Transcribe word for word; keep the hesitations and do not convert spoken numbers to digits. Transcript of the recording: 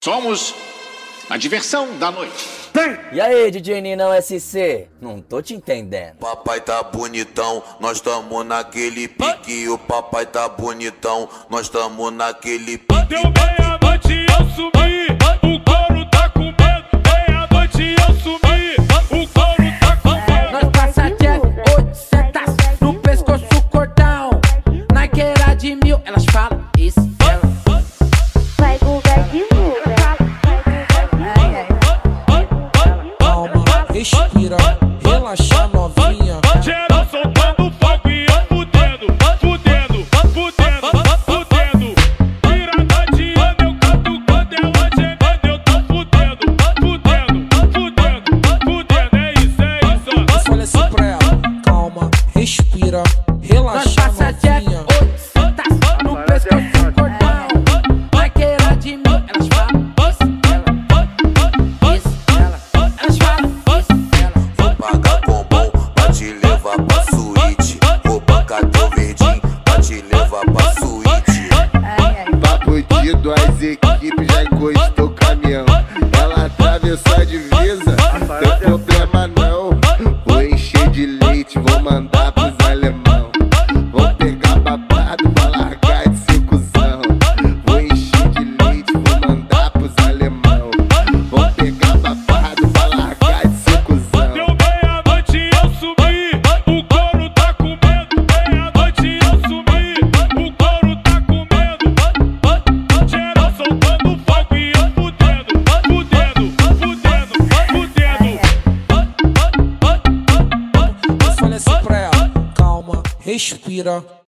Somos a diversão da noite. E aí, D J Ninão S C? Não tô te entendendo. Papai tá bonitão, nós tamo naquele pique. O papai tá bonitão, nós tamo naquele pique. Deu meia-noite eu sumi, o couro tá com medo. Meia-noite eu sumi, o couro tá com medo. Nós passa Jeff, oitocentos no pescoço cordão. Naquela de mil, elas falam isso, ela. Vai Guga divulga. Calma, respira, relaxa novinha. Geral soltando fogo e eu fudendo, fudendo, fudendo, fudendo. Virada de ano eu canto quando ela gemendo. Eu tô fudendo, fudendo, fudendo, fudendo. É isso, é isso. Eu falei assim pra ela, calma, respira, Nós relaxa passa Jeff, novinha. oitocentos no pescoço cordão. Naquela de mil, elas falam isso, ela. Isso, ela. Elas falam isso, ela. Vou pagar com bom pra te levar pra suíte. Vou bancar teu verdinho pra te levar pra suíte. Papo de duas equipes, já encostou o caminhão. Ela atravessou a divisa, tem problema não. Vou encher de leite, vou mandar pros alemão. Vou pegar babado pra largar de ser cuzão. Vou encher de leite, vou mandar pros alemão. Vou pegar babado pra largar de ser cuzão. Deu meia-noite eu sumi, o couro tá com medo. Meia-noite eu sumi, o couro tá com medo. Geral soltando fogo e eu fudendo, fudendo, fudendo, fudendo. Eu falei assim pra ela, calma, respira,